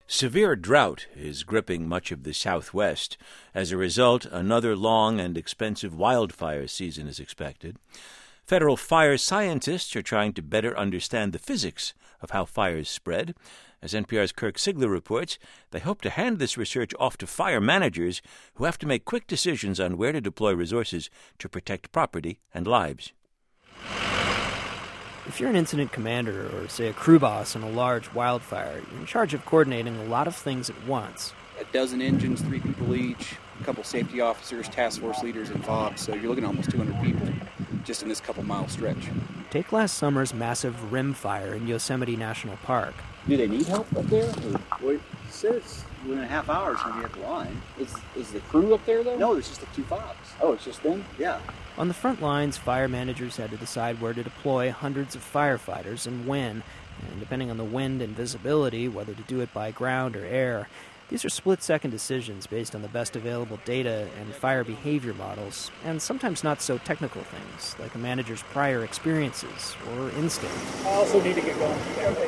Severe drought is gripping much of the Southwest. As a result, another long and expensive wildfire season is expected. Federal fire scientists are trying to better understand the physics of how fires spread. As NPR's Kirk Siegler reports, they hope to hand this research off to fire managers who have to make quick decisions on where to deploy resources to protect property and lives. If you're an incident commander or, say, a crew boss in a large wildfire, you're in charge of coordinating a lot of things at once. A dozen engines, 3 people each, a couple safety officers, task force leaders involved, so you're looking at almost 200 people just in this couple-mile stretch. Take last summer's massive rim fire in Yosemite National Park. Do they need help up there? Well, it says 1.5 hours when you hit the line. Is the crew up there, though? No, there's just the 2 fobs. Oh, it's just them? Yeah. On the front lines, fire managers had to decide where to deploy hundreds of firefighters and when, and depending on the wind and visibility, whether to do it by ground or air. These are split-second decisions based on the best available data and fire behavior models, and sometimes not so technical things, like a manager's prior experiences or instinct. I also need to get going.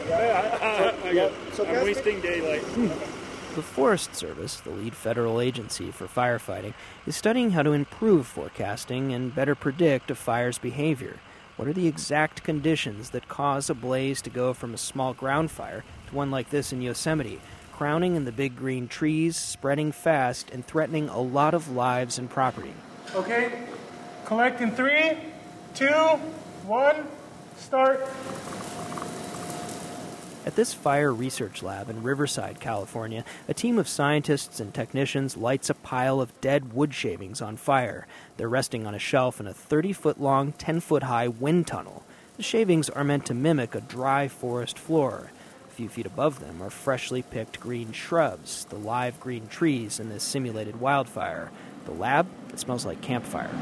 I'm wasting daylight. The Forest Service, the lead federal agency for firefighting, is studying how to improve forecasting and better predict a fire's behavior. What are the exact conditions that cause a blaze to go from a small ground fire to one like this in Yosemite, crowning in the big green trees, spreading fast, and threatening a lot of lives and property? Okay, collect in 3, 2, 1, start. At this fire research lab in Riverside, California, a team of scientists and technicians lights a pile of dead wood shavings on fire. They're resting on a shelf in a 30-foot-long, 10-foot-high wind tunnel. The shavings are meant to mimic a dry forest floor. A few feet above them are freshly picked green shrubs, the live green trees in this simulated wildfire. The lab, it smells like campfire.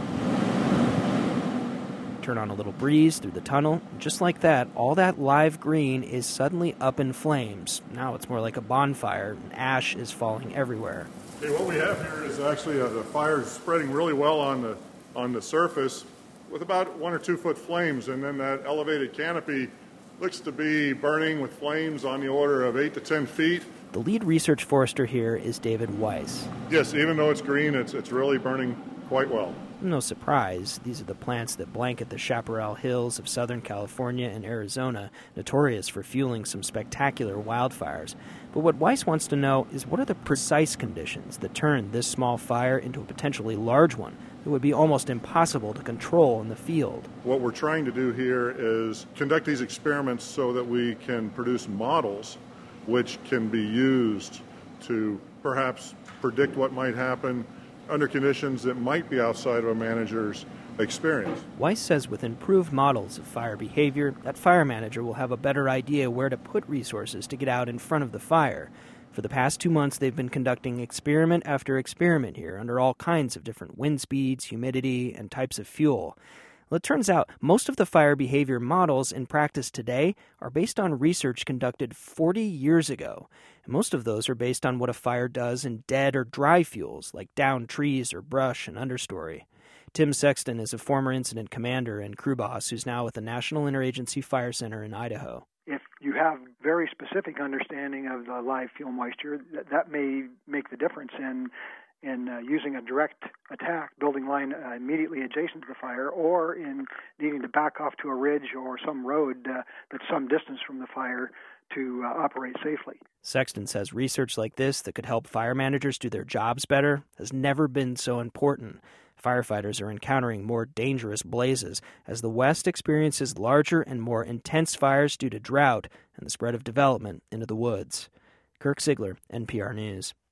Turn on a little breeze through the tunnel. Just like that, all that live green is suddenly up in flames. Now it's more like a bonfire, and ash is falling everywhere. Okay, what we have here is actually the fire spreading really well on the surface with about 1 or 2 foot flames, and then that elevated canopy looks to be burning with flames on the order of 8 to 10 feet. The lead research forester here is David Weiss. Yes, even though it's green, it's really burning quite well. No surprise, these are the plants that blanket the Chaparral Hills of Southern California and Arizona, notorious for fueling some spectacular wildfires. But what Weiss wants to know is what are the precise conditions that turn this small fire into a potentially large one that would be almost impossible to control in the field? What we're trying to do here is conduct these experiments so that we can produce models which can be used to perhaps predict what might happen under conditions that might be outside of a manager's experience. Weiss says with improved models of fire behavior, that fire manager will have a better idea where to put resources to get out in front of the fire. For the past 2 months, they've been conducting experiment after experiment here under all kinds of different wind speeds, humidity, and types of fuel. Well, it turns out most of the fire behavior models in practice today are based on research conducted 40 years ago. And most of those are based on what a fire does in dead or dry fuels, like downed trees or brush and understory. Tim Sexton is a former incident commander and crew boss who's now with the National Interagency Fire Center in Idaho. If you have very specific understanding of the live fuel moisture, that may make the difference in using a direct attack building line immediately adjacent to the fire, or in needing to back off to a ridge or some road that's some distance from the fire to operate safely. Sexton says research like this that could help fire managers do their jobs better has never been so important. Firefighters are encountering more dangerous blazes as the West experiences larger and more intense fires due to drought and the spread of development into the woods. Kirk Siegler, NPR News.